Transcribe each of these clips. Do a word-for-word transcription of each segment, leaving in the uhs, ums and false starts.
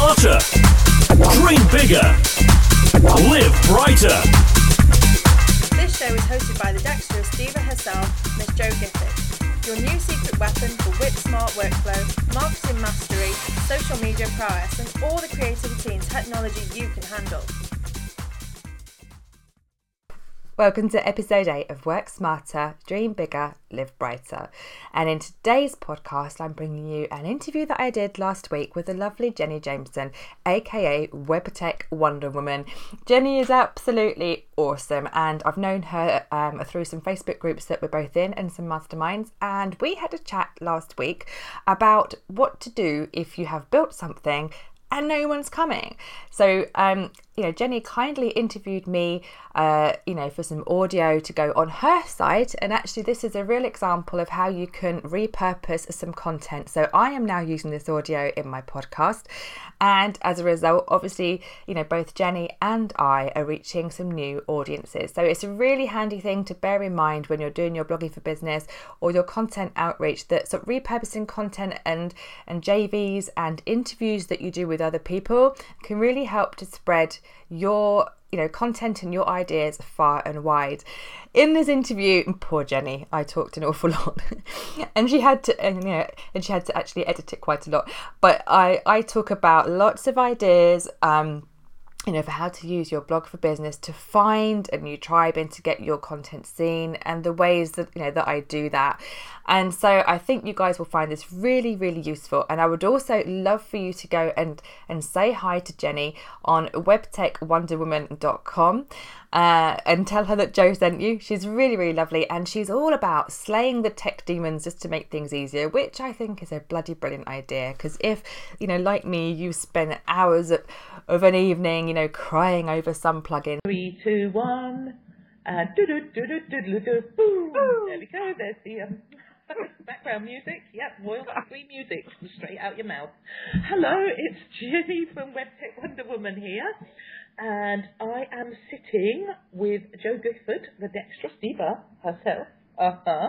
smarter. Dream bigger. Live brighter. This show is hosted by the dexterous diva herself, Miss Jo Gifford. Your new secret weapon for whip smart workflow, marketing mastery, social media prowess, and all the creativity and technology you can handle. Welcome to episode eight of Work Smarter, Dream Bigger, Live Brighter. And in today's podcast, I'm bringing you an interview that I did last week with the lovely Jenny Jameson, aka WebTech Wonder Woman. Jenny is absolutely awesome, and I've known her um, through some Facebook groups that we're both in and some masterminds. And we had a chat last week about what to do if you have built something and no one's coming. So, um, you know, Jenny kindly interviewed me, uh, you know, for some audio to go on her site. And actually, this is a real example of how you can repurpose some content. So I am now using this audio in my podcast. And as a result, obviously, you know, both Jenny and I are reaching some new audiences. So it's a really handy thing to bear in mind when you're doing your blogging for business or your content outreach, that sort of repurposing content and, and J Vs and interviews that you do with other people can really help to spread your you know content and your ideas far and wide. In this interview, poor Jenny, I talked an awful lot and she had to and, you know and she had to actually edit it quite a lot, but I I talk about lots of ideas um you know, for how to use your blog for business to find a new tribe and to get your content seen, and the ways that, you know, that I do that. And so I think you guys will find this really, really useful. And I would also love for you to go and, and say hi to Jenny on web tech wonder woman dot com uh, and tell her that Jo sent you. She's really, really lovely. And she's all about slaying the tech demons just to make things easier, which I think is a bloody brilliant idea. Because if, you know, like me, you spend hours of, of an evening, you know, crying over some plugin. Three, two, one, and do do do do do do boom. There we go. There's the um, background music. Yep, royal free music straight out your mouth. Hello, it's Jenny from WebTech Wonder Woman here, and I am sitting with Jo Gifford, the dexterous diva herself, uh-huh,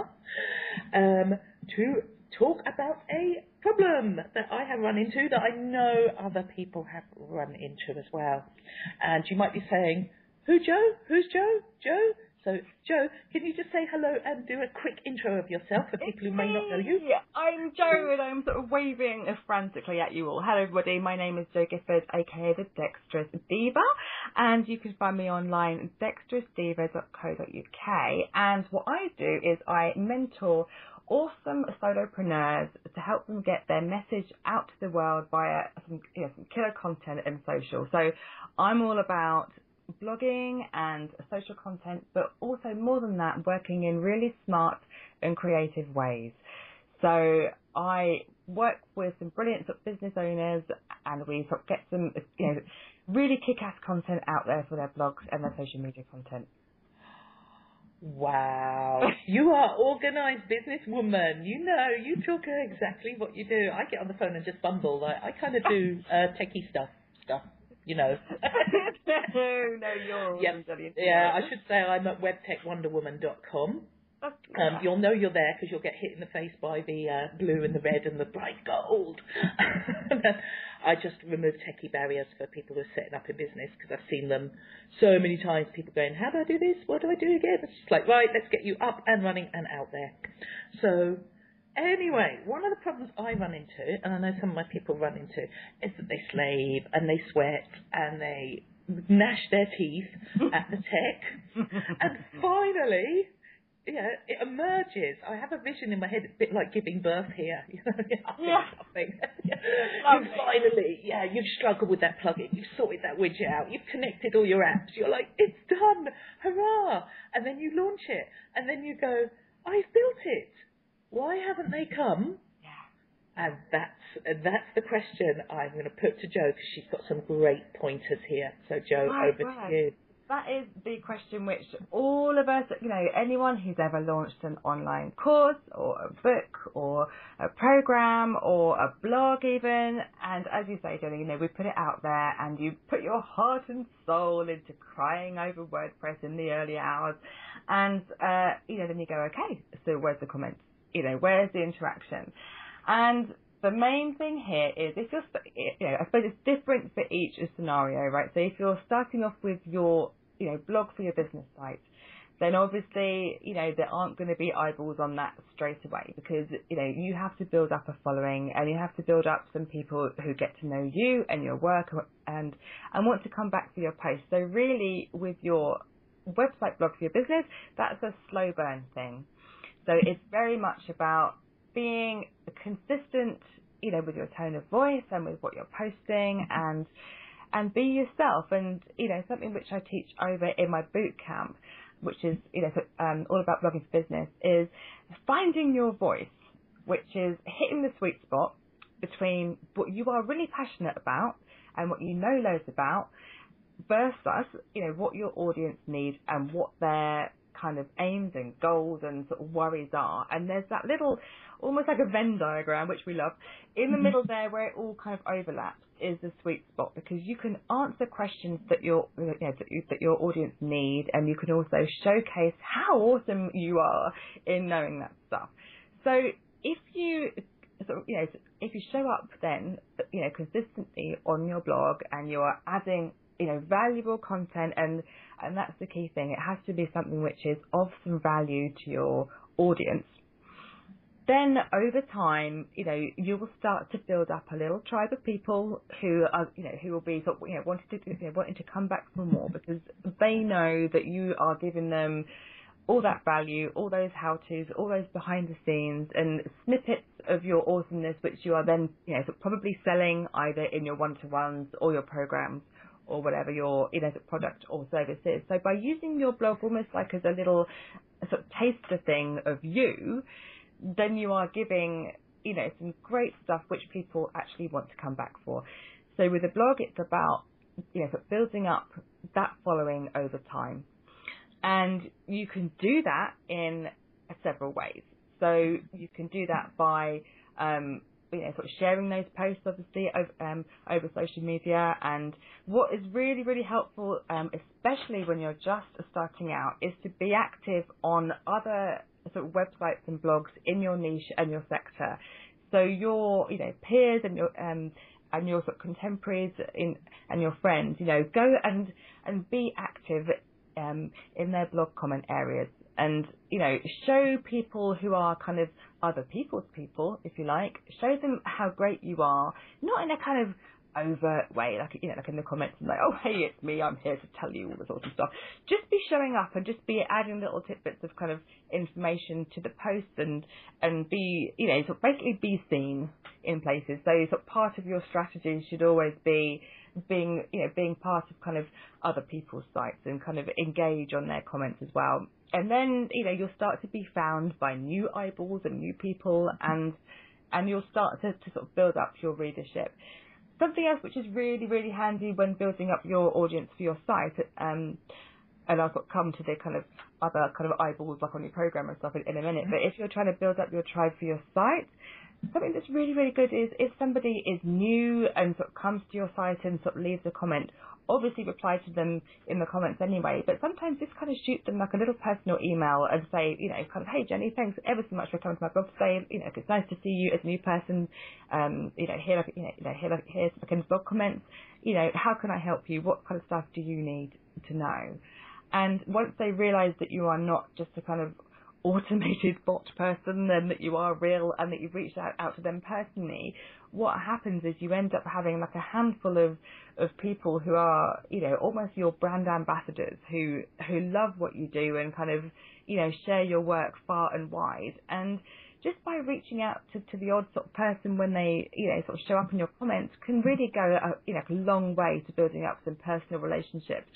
um, to talk about a problem that I have run into, that I know other people have run into as well. And you might be saying, who, Jo? Who's Jo? Jo? So, Jo, can you just say hello and do a quick intro of yourself for people who may not know you? Yeah, I'm Jo, and I'm sort of waving frantically at you all. Hello, everybody. My name is Jo Gifford, aka the Dexterous Diva, and you can find me online dexterous diva dot co dot uk. And what I do is I mentor awesome solopreneurs to help them get their message out to the world via some, you know, some killer content and social. So I'm all about blogging and social content, but also more than that, working in really smart and creative ways. So I work with some brilliant sort of business owners, and we sort of get some, you know, really kick-ass content out there for their blogs and their social media content. Wow, you are organised businesswoman. You know, you talk exactly what you do. I get on the phone and just bumble. Like, I kind of do uh, techie stuff, stuff, you know. no, no, you're yep. Yeah, I should say I'm at web tech wonder woman dot com. Um, you'll know you're there because you'll get hit in the face by the uh, blue and the red and the bright gold. I just remove techie barriers for people who are setting up a business, because I've seen them so many times, people going, how do I do this? What do I do again? It's just like, right, let's get you up and running and out there. So anyway, one of the problems I run into, and I know some of my people run into, is that they slave and they sweat and they gnash their teeth at the tech. And finally, you know, it emerges. I have a vision in my head, it's a bit like giving birth here. You know, yeah. Something. You finally, yeah, you've struggled with that plugin, you've sorted that widget out, you've connected all your apps, you're like, it's done, hurrah! And then you launch it, and then you go, I've built it. Why haven't they come? Yeah. And that's that's the question I'm going to put to Jo, because she's got some great pointers here. So Jo, right, over right. to you. That is the question which all of us, you know, anyone who's ever launched an online course or a book or a program or a blog even, and as you say, Jenny, you know, we put it out there and you put your heart and soul into crying over WordPress in the early hours, and, uh, you know, then you go, okay, so where's the comments? You know, where's the interaction? And the main thing here is if you're, you know, I suppose it's different for each scenario, right? So if you're starting off with your, you know, blog for your business site, then obviously, you know, there aren't going to be eyeballs on that straight away because, you know, you have to build up a following and you have to build up some people who get to know you and your work and, and want to come back to your post. So really with your website blog for your business, that's a slow burn thing. So it's very much about being consistent, you know, with your tone of voice and with what you're posting and, and be yourself. And, you know, something which I teach over in my boot camp, which is, you know, um, all about blogging for business, is finding your voice, which is hitting the sweet spot between what you are really passionate about and what you know loads about versus, you know, what your audience needs and what their kind of aims and goals and sort of worries are. And there's that little, almost like a Venn diagram, which we love, in the middle there where it all kind of overlaps is the sweet spot, because you can answer questions that your, you know, that, you, that your audience need, and you can also showcase how awesome you are in knowing that stuff. So if you, so, you know, if you show up then, you know, consistently on your blog and you are adding, you know, valuable content, and and that's the key thing. It has to be something which is of some value to your audience. Then over time, you know, you will start to build up a little tribe of people who are, you know, who will be sort of, you know, wanting to, you know, wanting to come back for more because they know that you are giving them all that value, all those how-tos, all those behind the scenes and snippets of your awesomeness, which you are then, you know, probably selling either in your one-to-ones or your programs, or whatever your, you know, product or service is. So by using your blog almost like as a little sort of taster thing of you, then you are giving, you know, some great stuff which people actually want to come back for. So with a blog, it's about, you know, sort of building up that following over time. And you can do that in several ways. So you can do that by, um, you know, sort of sharing those posts, obviously, over, um, over social media. And what is really, really helpful, um, especially when you're just starting out, is to be active on other sort of websites and blogs in your niche and your sector. So your, you know, peers and your, um, and your sort of contemporaries in, and your friends, you know, go and, and be active, um, in their blog comment areas. And, you know, show people who are kind of other people's people, if you like, show them how great you are, not in a kind of overt way, like, you know, like in the comments, and like, oh, hey, it's me, I'm here to tell you all this awesome stuff. Just be showing up and just be adding little tidbits of kind of information to the post and, and be, you know, sort of basically be seen in places. So sort of part of your strategy should always be being, you know, being part of kind of other people's sites and kind of engage on their comments as well. And then, you know, you'll start to be found by new eyeballs and new people, and and you'll start to, to sort of build up your readership. Something else which is really, really handy when building up your audience for your site, um, and I'll sort of come to the kind of other kind of eyeballs like on your program and stuff in, in a minute, but if you're trying to build up your tribe for your site, something that's really, really good is if somebody is new and sort of comes to your site and sort of leaves a comment, obviously reply to them in the comments anyway, but sometimes just kind of shoot them like a little personal email and say, you know, kind of, hey Jenny, thanks ever so much for coming to my blog today. You know, it's nice to see you as a new person. Um, you know, here, you know, you know, here, here's like in blog comments. You know, how can I help you? What kind of stuff do you need to know? And once they realise that you are not just a kind of automated bot person and that you are real and that you've reached out, out to them personally, what happens is you end up having like a handful of, of people who are, you know, almost your brand ambassadors who, who love what you do and kind of, you know, share your work far and wide. And just by reaching out to, to the odd sort of person when they, you know, sort of show up in your comments can really go, a, you know, a long way to building up some personal relationships.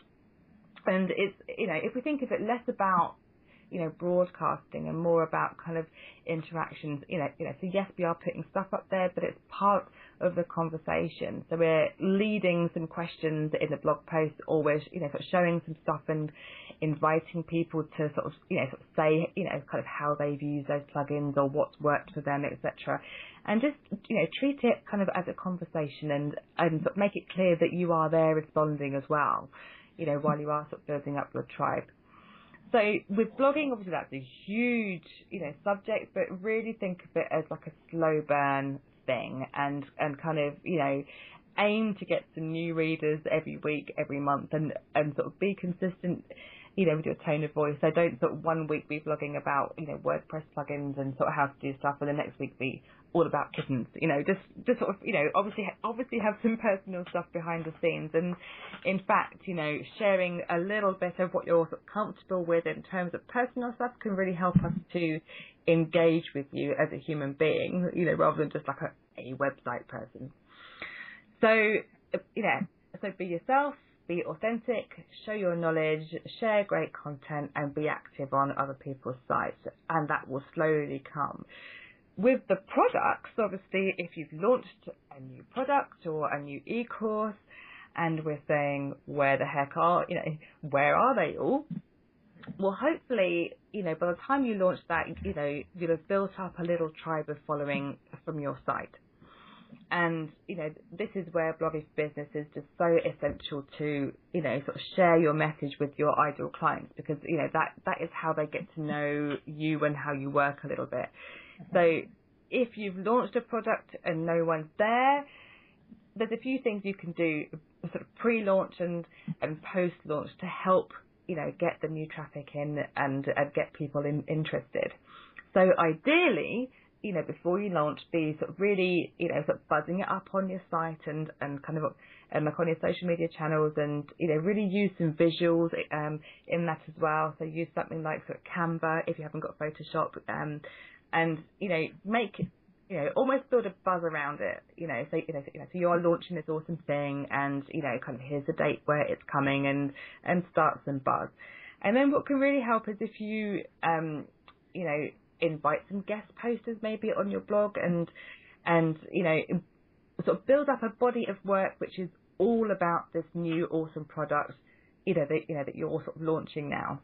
And it's, you know, if we think of it less about, you know, broadcasting and more about kind of interactions, you know, you know, so yes, we are putting stuff up there, but it's part of the conversation. So we're leading some questions in the blog post, or we're, you know, sort of showing some stuff and inviting people to sort of, you know, sort of say, you know, kind of how they've used those plugins or what's worked for them, et cetera. And just, you know, treat it kind of as a conversation and, and sort of make it clear that you are there responding as well, you know, while you are sort of building up your tribe. So with blogging, obviously that's a huge, you know, subject, but really think of it as like a slow burn thing and, and kind of, you know, aim to get some new readers every week, every month, and, and sort of be consistent, you know, with your tone of voice. So don't sort of one week be blogging about, you know, WordPress plugins and sort of how to do stuff, and the next week be all about kittens. You know, just just sort of, you know, obviously obviously have some personal stuff behind the scenes. And in fact, you know, sharing a little bit of what you're sort of comfortable with in terms of personal stuff can really help us to engage with you as a human being, you know, rather than just like a, a website person. So, you know, so be yourself, be authentic, show your knowledge, share great content, and be active on other people's sites, and that will slowly come. With the products, obviously, if you've launched a new product or a new e-course, and we're saying, where the heck are, you know, where are they all? Well, hopefully, you know, by the time you launch that, you know, you'll have built up a little tribe of following from your site. And, you know, this is where Blogging for Business is just so essential to, you know, sort of share your message with your ideal clients, because, you know, that, that is how they get to know you and how you work a little bit. So if you've launched a product and no one's there, there's a few things you can do sort of pre-launch and, and post-launch to help, you know, get the new traffic in and, and get people in, interested. So ideally, you know, before you launch, be sort of really, you know, sort of buzzing it up on your site and, and kind of, and like on your social media channels, and, you know, really use some visuals, um, in that as well. So use something like sort of Canva if you haven't got Photoshop, um, and, you know, make, you know, almost build a buzz around it, you know, so, you know, so, you know, so you're launching this awesome thing, and, you know, kind of here's the date where it's coming, and, and start some buzz. And then what can really help is if you, um, you know, invite some guest posters maybe on your blog, and and you know, sort of build up a body of work which is all about this new awesome product, you know, that you know that you're sort of launching now.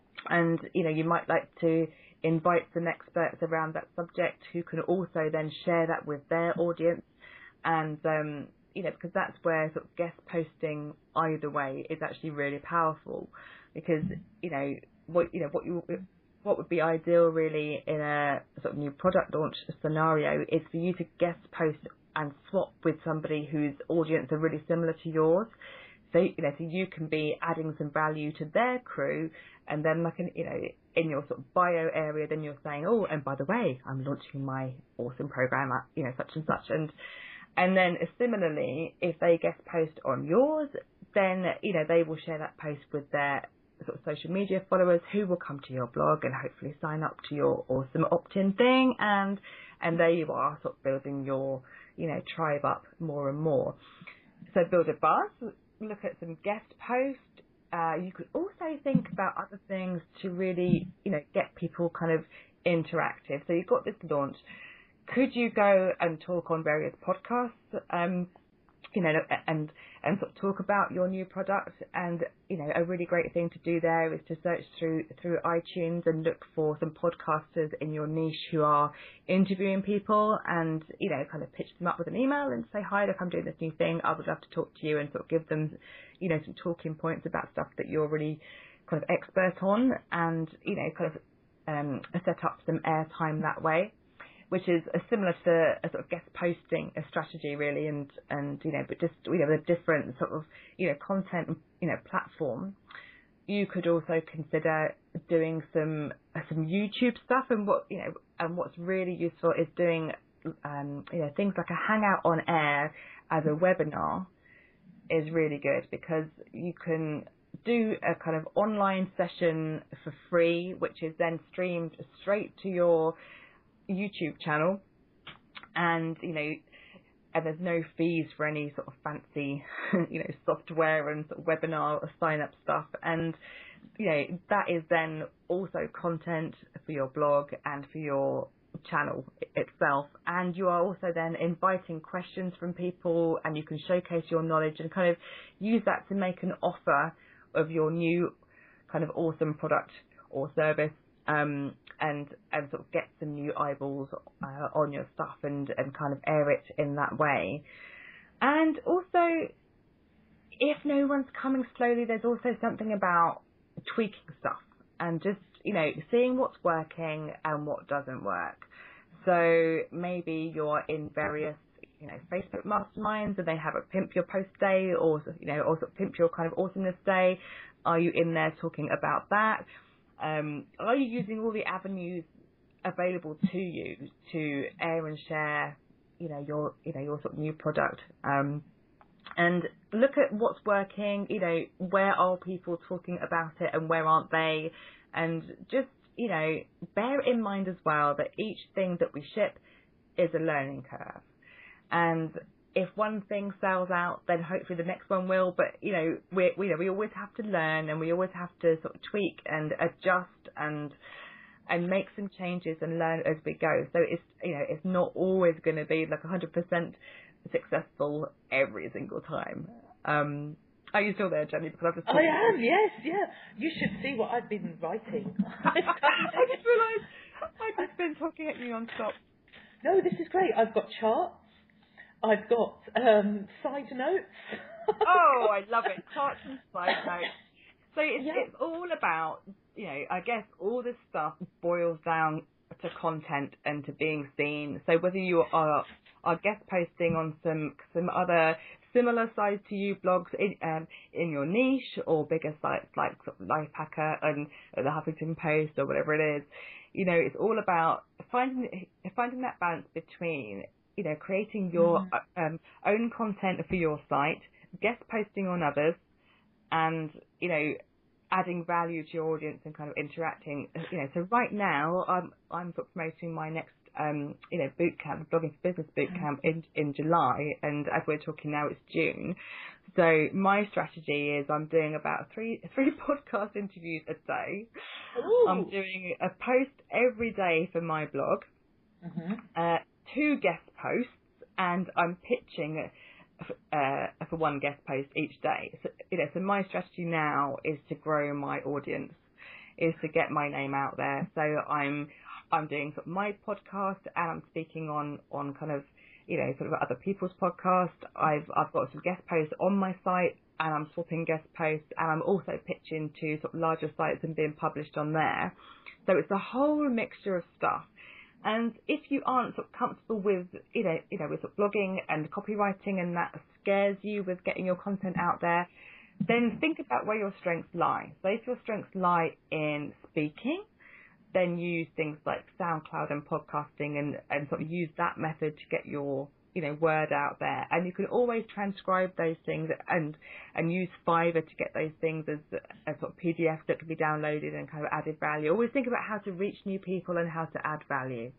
And you know, you might like to invite some experts around that subject who can also then share that with their audience. And um, you know, because that's where sort of guest posting either way is actually really powerful, because you know what you know what you what would be ideal really in a sort of new product launch scenario is for you to guest post and swap with somebody whose audience are really similar to yours. So, you know, so you can be adding some value to their crew, and then like, in, you know, in your sort of bio area, then you're saying, oh, and by the way, I'm launching my awesome program at, you know, such and such. And, and then similarly, if they guest post on yours, then, you know, they will share that post with their sort of social media followers, who will come to your blog and hopefully sign up to your awesome opt-in thing, and and there you are, sort of building your, you know, tribe up more and more. So build a buzz, look at some guest posts. Uh, you could also think about other things to really, you know, get people kind of interactive. So you've got this launch. Could you go and talk on various podcasts? Um, you know, and, and sort of talk about your new product. And, you know, a really great thing to do there is to search through, through iTunes and look for some podcasters in your niche who are interviewing people, and, you know, kind of pitch them up with an email and say, hi, look, I'm doing this new thing. I would love to talk to you, and sort of give them, you know, some talking points about stuff that you're really kind of expert on, and, you know, kind of, um, set up some airtime that way, which is a similar to a sort of guest posting a strategy really, and, and, you know, but just, you know, with a different sort of, you know, content, you know, platform. You could also consider doing some, some YouTube stuff, and what, you know, and what's really useful is doing, um, you know, things like a Hangout on Air as a webinar is really good, because you can do a kind of online session for free, which is then streamed straight to your YouTube channel, and you know, and there's no fees for any sort of fancy, you know, software and sort of webinar or sign up stuff, and you know, that is then also content for your blog and for your channel itself, and you are also then inviting questions from people, and you can showcase your knowledge and kind of use that to make an offer of your new kind of awesome product or service. Um, and, and sort of get some new eyeballs uh, on your stuff, and, and kind of air it in that way. And also, if no one's coming slowly, there's also something about tweaking stuff and just, you know, seeing what's working and what doesn't work. So maybe you're in various, you know, Facebook masterminds and they have a Pimp Your Post Day, or, you know, or sort of Pimp Your kind of Awesomeness Day. Are you in there talking about that? Um, are you using all the avenues available to you to air and share, you know, your, you know, your sort of new product? Um, and look at what's working, you know, where are people talking about it and where aren't they? And just, you know, bear in mind as well that each thing that we ship is a learning curve. And if one thing sells out, then hopefully the next one will. But, you know, we, we, you know, we always have to learn, and we always have to sort of tweak and adjust and and make some changes and learn as we go. So it's, you know, it's not always going to be like one hundred percent successful every single time. Um, are you still there, Jenny? Because I've just I am, yes, yeah. You should see what I've been writing. I just realised I've just been talking at you non-stop. No, this is great. I've got charts. I've got um, side notes. Oh, I love it. Charts and side notes. So it's, yeah. it's all about, you know, I guess all this stuff boils down to content and to being seen. So whether you are are guest posting on some some other similar size to you blogs in um, in your niche, or bigger sites like sort of Lifehacker and uh, the Huffington Post or whatever it is, you know, it's all about finding finding that balance between, you know, creating your mm-hmm. um, own content for your site, guest posting on others, and, you know, adding value to your audience and kind of interacting. You know, so right now I'm I'm sort of promoting my next um you know boot camp, blogging for business boot camp in in July, and as we're talking now it's June. So my strategy is I'm doing about three three podcast interviews a day. Ooh. I'm doing a post every day for my blog, mm-hmm. uh, two guest posts, and I'm pitching uh, for one guest post each day. So, you know, so my strategy now is to grow my audience, is to get my name out there. So I'm I'm doing sort of my podcast, and I'm speaking on, on kind of, you know, sort of other people's podcasts. I've I've got some guest posts on my site, and I'm swapping guest posts, and I'm also pitching to sort of larger sites and being published on there. So it's a whole mixture of stuff. And if you aren't sort of comfortable with, you know, you know, with sort of blogging and copywriting, and that scares you with getting your content out there, then think about where your strengths lie. So if your strengths lie in speaking, then use things like SoundCloud and podcasting, and, and sort of use that method to get your, you know, word out there. And you can always transcribe those things and and use Fiverr to get those things as, as sort of P D Fs that can be downloaded and kind of added value. Always think about how to reach new people and how to add value.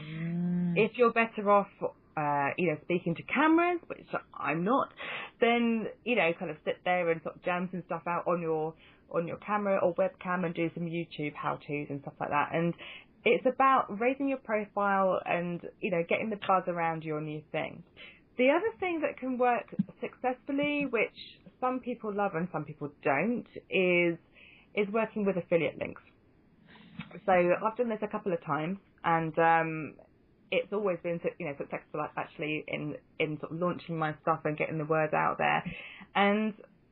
Mm. If you're better off, uh, you know, speaking to cameras, which I'm not, then, you know, kind of sit there and sort of jam some stuff out on your on your camera or webcam and do some YouTube how-tos and stuff like that. And it's about raising your profile and, you know, getting the buzz around your new thing. The other thing that can work successfully, which some people love and some people don't, is is working with affiliate links. So I've done this a couple of times, and um, it's always been, you know, successful actually in in sort of launching my stuff and getting the word out there. And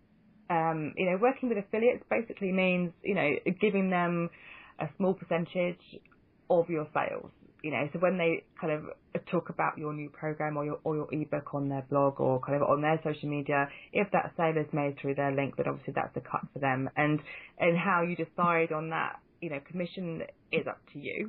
um, you know, working with affiliates basically means, you know, giving them a small percentage of your sales. You know, so when they kind of talk about your new program or your or your ebook on their blog or kind of on their social media, if that sale is made through their link, then obviously that's a cut for them. And and how you decide on that, you know, commission is up to you.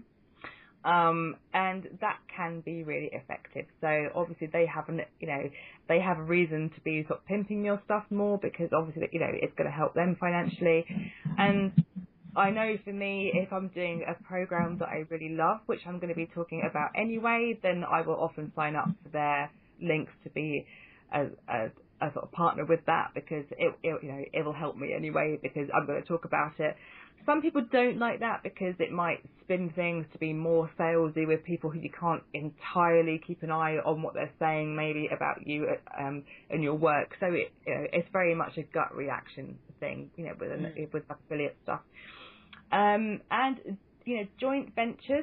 Um, and that can be really effective. So obviously they have an, you know, they have a reason to be sort of pimping your stuff more, because obviously, you know, it's going to help them financially. And I know for me, if I'm doing a program that I really love, which I'm going to be talking about anyway, then I will often sign up for their links to be a, a, a sort of partner with that, because it, it, you know, it will help me anyway, because I'm going to talk about it. Some people don't like that because it might spin things to be more salesy with people who you can't entirely keep an eye on what they're saying maybe about you um, and your work. So it, you know, it's very much a gut reaction thing, you know, with an, mm. with affiliate stuff. Um, and, you know, joint ventures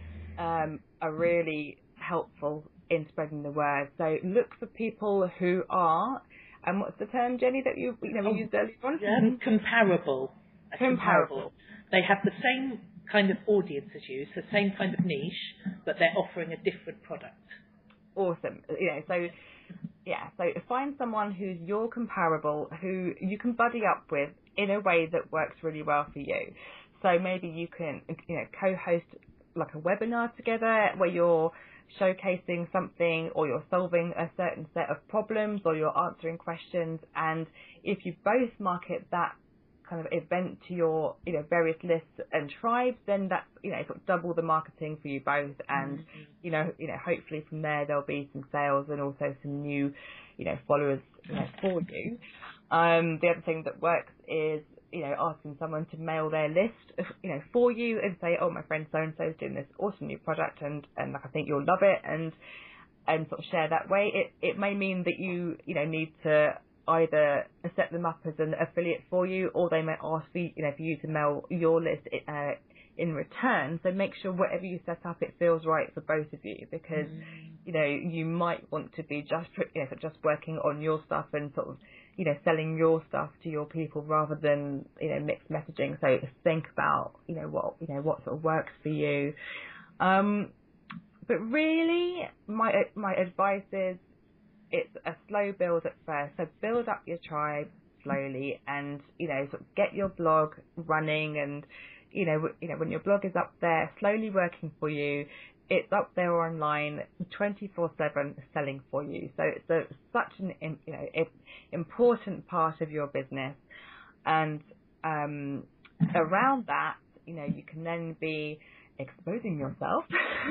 um, are really helpful in spreading the word. So look for people who are, and what's the term, Jenny, that you, you know, we oh, used earlier on? Yeah, comparable. Comparable. They have the same kind of audience as you, so same kind of niche, but they're offering a different product. Awesome. You know, so yeah, so find someone who's your comparable, who you can buddy up with in a way that works really well for you. So maybe you can, you know, co-host like a webinar together where you're showcasing something, or you're solving a certain set of problems, or you're answering questions. And if you both market that kind of event to your, you know, various lists and tribes, then that's, you know, sort of double the marketing for you both. And, mm-hmm. you know, you know, hopefully from there there'll be some sales and also some new, you know, followers, you know, for you. Um, the other thing that works is, you know, asking someone to mail their list, you know, for you and say, oh, my friend so-and-so is doing this awesome new product and, and like, I think you'll love it, and, and sort of share that way. It, it may mean that you, you know, need to either set them up as an affiliate for you, or they may ask for you, you know, for you to mail your list uh, in return. So make sure whatever you set up, it feels right for both of you, because mm. you know, you might want to be just, you know, just working on your stuff and sort of, you know, selling your stuff to your people rather than, you know, mixed messaging. So think about, you know, what, you know, what sort of works for you. Um, but really, my my advice is, it's a slow build at first. So build up your tribe slowly, and, you know, sort of get your blog running, and, you know, you know, when your blog is up there, slowly working for you, it's up there online twenty-four seven selling for you. So it's a, such an, you know, important part of your business. And um, around that, you know, you can then be exposing yourself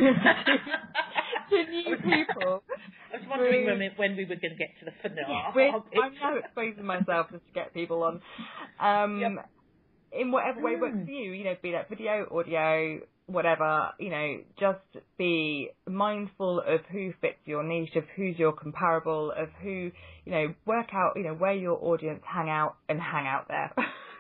to new people. I was wondering when we, when we were going to get to the finale. Yeah, I'm now exposing myself just to get people on. Um, yep. In whatever way works for you, you know, be that video, audio, whatever, you know, just be mindful of who fits your niche, of who's your comparable, of who, you know, work out, you know, where your audience hang out and hang out there.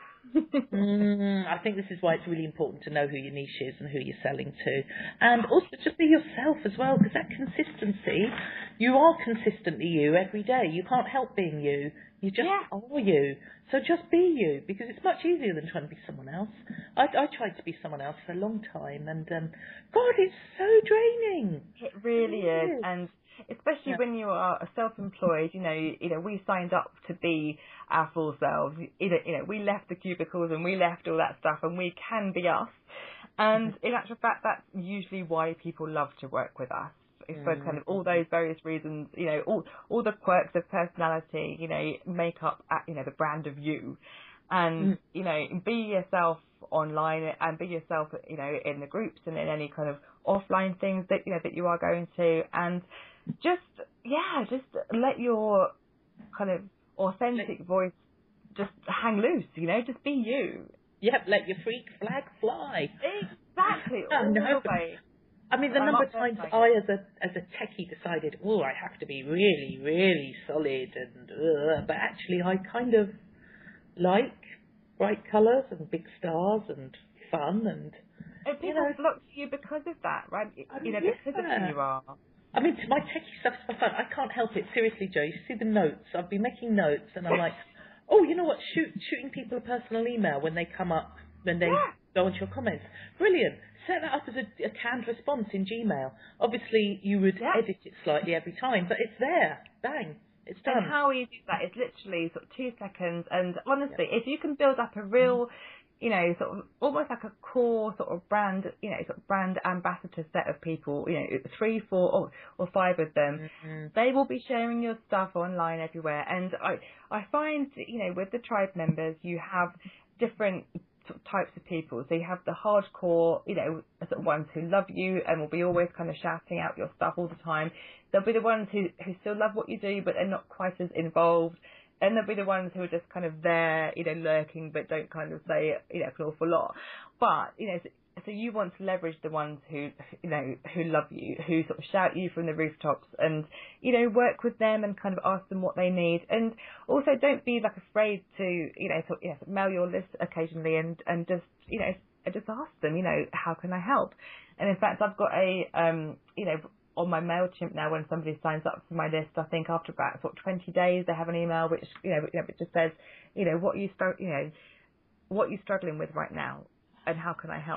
mm, I think this is why it's really important to know who your niche is and who you're selling to. And also just be yourself as well, because that consistency, you are consistently you every day. You can't help being you. You just yeah. are you. So just be you, because it's much easier than trying to be someone else. I, I tried to be someone else for a long time, and um, God, it's so draining. It really it is. is. And especially yeah. when you are self-employed, you know, you, you know, we signed up to be our full selves. You know, you know, we left the cubicles and we left all that stuff, and we can be us. And mm-hmm. in actual fact, that's usually why people love to work with us. It's for kind of all those various reasons, you know, all all the quirks of personality, you know, make up, you know, the brand of you. And, mm. you know, be yourself online, and be yourself, you know, in the groups and in any kind of offline things that, you know, that you are going to. And just, yeah, just let your kind of authentic voice just hang loose, you know, just be you. Yep, let your freak flag fly. Exactly, all the way. I mean, the I'm number of times I, as a as a techie, decided, oh, I have to be really, really solid, and uh, but actually, I kind of like bright colours and big stars and fun, and and people you know, flock to you because of that, right? I mean, you know, yeah. because of who you are. I mean, my techie stuff's for fun. I can't help it. Seriously, Joe, you see the notes. I've been making notes, and I'm like, oh, you know what? Shoot, shooting people a personal email when they come up, when they yeah. go into your comments. Brilliant. Set that up as a, a canned response in Gmail. Obviously, you would yeah. edit it slightly every time, but it's there. Bang. It's done. And how easy is that? It's literally sort of two seconds. And honestly, yeah. if you can build up a real, you know, sort of almost like a core sort of brand, you know, sort of brand ambassador set of people, you know, three, four, or, or five of them, mm-hmm. they will be sharing your stuff online everywhere. And I, I find, you know, with the tribe members, you have different types of people. So you have the hardcore, you know, sort of ones who love you and will be always kind of shouting out your stuff all the time. There'll be the ones who, who still love what you do, but they're not quite as involved. And there'll be the ones who are just kind of there, you know, lurking, but don't kind of say, you know, an awful lot. But, you know, so, so you want to leverage the ones who, you know, who love you, who sort of shout you from the rooftops, and, you know, work with them and kind of ask them what they need. And also don't be like afraid to, you know, sort of, yes, mail your list occasionally and, and just, you know, just ask them, you know, how can I help? And in fact, I've got a, um, you know, on my MailChimp now, when somebody signs up for my list, I think after about sort of twenty days, they have an email which, you know, you know, it just says, you know, what you start, you know, what you're struggling with right now, and how can I help?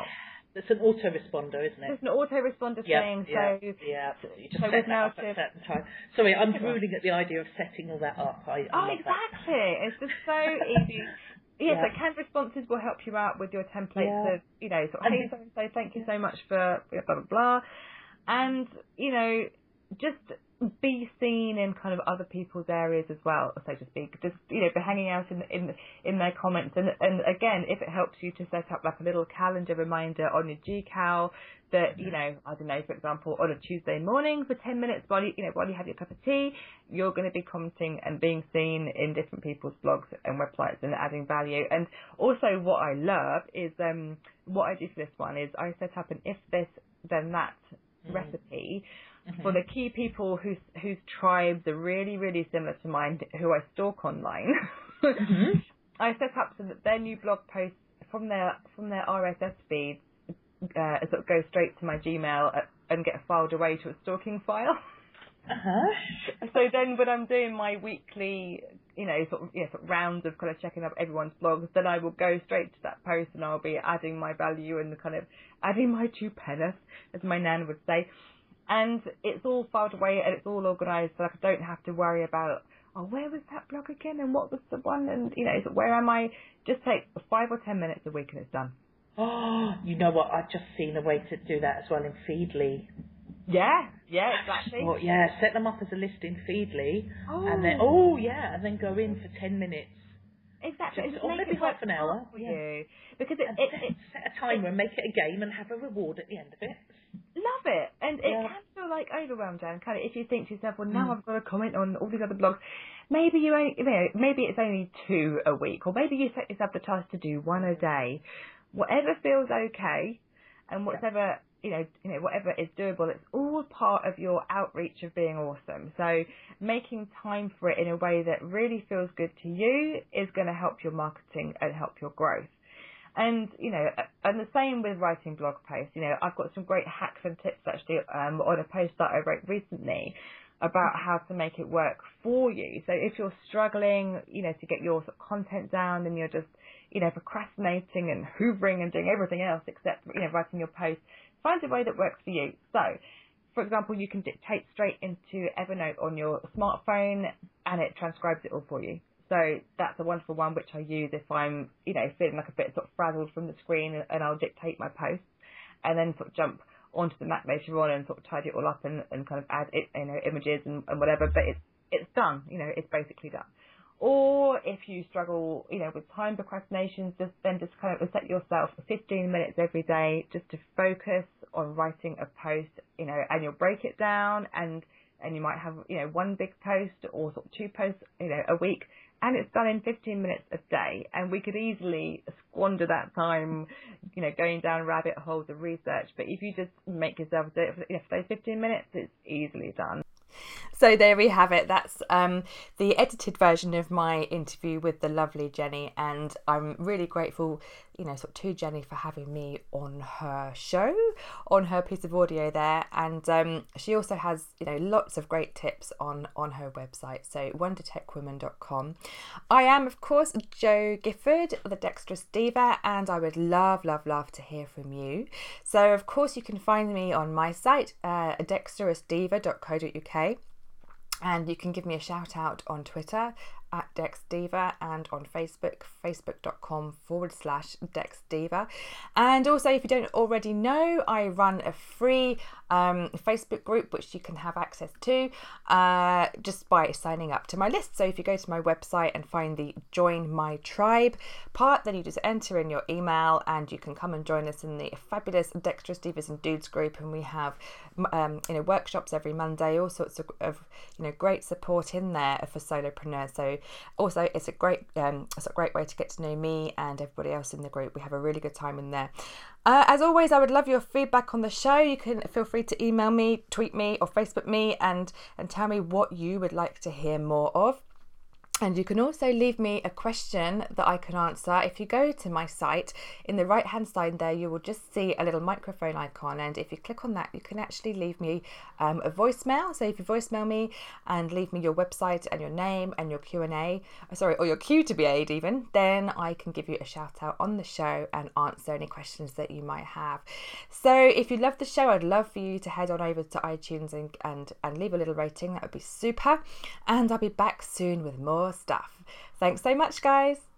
It's an autoresponder, isn't it? It's an autoresponder yeah, thing. Yeah, so yeah. You just so set that now up to, at a certain time. Sorry, I'm drooling at the idea of setting all that up. I, I oh, love exactly. That. It's just so easy. Yes, Yeah. so canned responses will help you out with your templates Yeah. of, you know, sort of, hey, so and so, thank you so much for blah, blah, blah. And, you know, just be seen in kind of other people's areas as well, so to speak. Just, you know, be hanging out in in in their comments. And and again, if it helps you to set up like a little calendar reminder on your G Cal that, you know, I don't know, for example, on a Tuesday morning for ten minutes while you, you know, while you have your cup of tea, you're going to be commenting and being seen in different people's blogs and websites and adding value. And also what I love is, um, what I do for this one is I set up an if this, then that mm. recipe mm-hmm. for the key people whose, whose tribes are really, really similar to mine, who I stalk online. mm-hmm. I set up so that their new blog posts from their, from their R S S feeds Uh, sort of go straight to my Gmail and get filed away to a stalking file. Uh-huh. So then when I'm doing my weekly, you know, sort of, yeah, sort of rounds of kind of checking up everyone's blogs, then I will go straight to that post and I'll be adding my value and kind of adding my two pennies, as my nan would say. And it's all filed away and it's all organised, so I don't have to worry about, oh, where was that blog again and what was the one, and, you know, where am I? Just take five or ten minutes a week and it's done. Oh, you know what? I've just seen a way to do that as well in Feedly. Yeah, yeah, exactly. Oh, yeah, set them up as a list in Feedly, oh. and then oh yeah, and then go in for ten minutes. Exactly, just, or maybe half an hour. For yeah. you. Because it, and it, set, it set a timer and make it a game and have a reward at the end of it. Love it, and yeah. it can feel like overwhelmed, Dan. Kind of, if you think to yourself, well, now mm. I've got to comment on all these other blogs. Maybe you only, you know, maybe it's only two a week, or maybe you set yourself the task to do one a day. Whatever feels okay, and whatever, you know, you know, whatever is doable, it's all part of your outreach of being awesome. So making time for it in a way that really feels good to you is going to help your marketing and help your growth. And, you know, and the same with writing blog posts. You know, I've got some great hacks and tips actually um, on a post that I wrote recently about how to make it work for you. So if you're struggling, you know, to get your sort of content down and you're just, you know, procrastinating and hoovering and doing everything else except, you know, writing your post, find a way that works for you. So, for example, you can dictate straight into Evernote on your smartphone and it transcribes it all for you. So that's a wonderful one which I use if I'm, you know, feeling like a bit sort of frazzled from the screen, and I'll dictate my posts and then sort of jump onto the Mac later on and sort of tidy it all up and, and kind of add it, you know, images and, and whatever, but it's it's done, you know, it's basically done. Or if you struggle, you know, with time procrastination, just then just kind of set yourself fifteen minutes every day just to focus on writing a post, you know, and you'll break it down and and you might have, you know, one big post or sort of two posts, you know, a week, and it's done in fifteen minutes a day. And we could easily squander that time, you know, going down rabbit holes of research. But if you just make yourself do it for, you know, for those fifteen minutes, it's easily done. So there we have it. That's um, the edited version of my interview with the lovely Jenny, and I'm really grateful, you know, sort of to Jenny for having me on her show, on her piece of audio there. And um, she also has, you know, lots of great tips on on her website, so wonder tech woman dot com. I am, of course, Jo Gifford, the Dexterous Diva, and I would love, love, love to hear from you. So, of course, you can find me on my site, uh, dexterous diva dot co dot uk. And you can give me a shout out on Twitter at DexDiva and on Facebook, facebook.com forward slash DexDiva. And also, if you don't already know, I run a free um, Facebook group which you can have access to uh, just by signing up to my list. So if you go to my website and find the Join My Tribe part, then you just enter in your email and you can come and join us in the fabulous Dexterous Divas and Dudes group. And we have um, you know, workshops every Monday, all sorts of, of you know great support in there for solopreneurs. So also, it's a great um, it's a great way to get to know me and everybody else in the group. We have a really good time in there. Uh, as always, I would love your feedback on the show. You can feel free to email me, tweet me, or Facebook me, and and tell me what you would like to hear more of. And you can also leave me a question that I can answer. If you go to my site, in the right hand side there, you will just see a little microphone icon. And if you click on that, you can actually leave me um, a voicemail. So if you voicemail me and leave me your website and your name and your Q and A, sorry, or your Q to be A'd even, then I can give you a shout out on the show and answer any questions that you might have. So if you love the show, I'd love for you to head on over to iTunes and, and, and leave a little rating. That would be super. And I'll be back soon with more stuff. Thanks so much, guys.